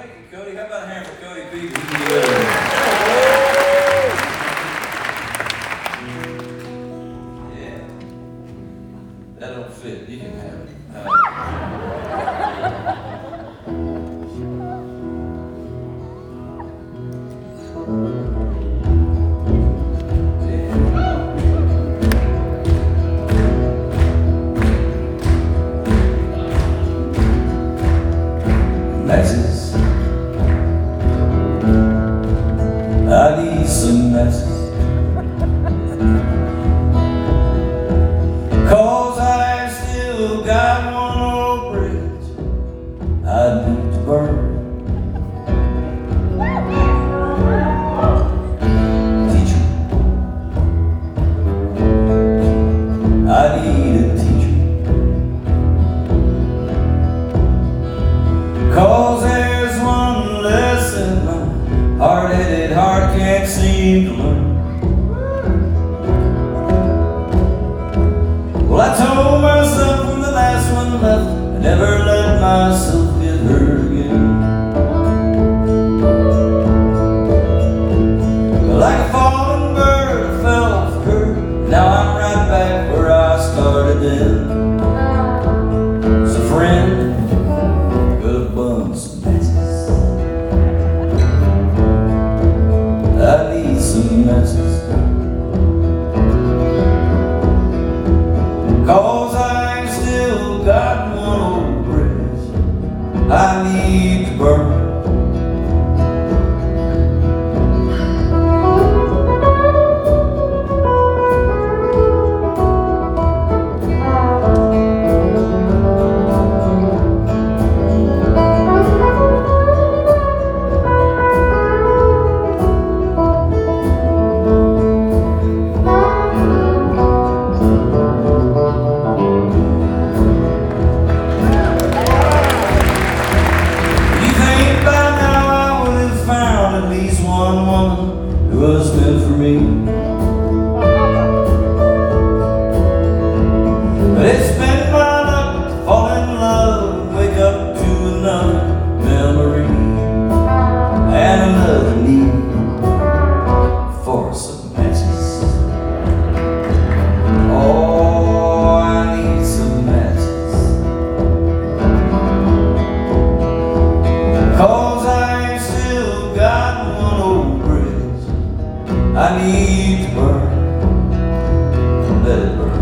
Thank you, Cody. How about a hand for Cody Peavy? He can do it. Yeah. That don't fit. You can have it. Matches. I need some matches. 'Cause I still got one old bridge I need to burn. Teacher, I need a teacher. 'Cause there's one lesson my hard-headed heart can't seem to learn. Well, I told myself when the last one left, I never let myself get hurt again. Like a fallen bird, I fell off her. Now I'm right back where I started then. So friend, good bums and matches. I need some matches. 'Cause I still got one old bridge I need to burn. One woman who was meant for me, but it's been my luck to fall in love and wake up to another memory and another need for some matches. Oh, I need some matches. 'Cause I still got I need to burn, let it burn.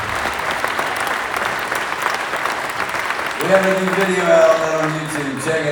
We have a new video out on YouTube. Check it out.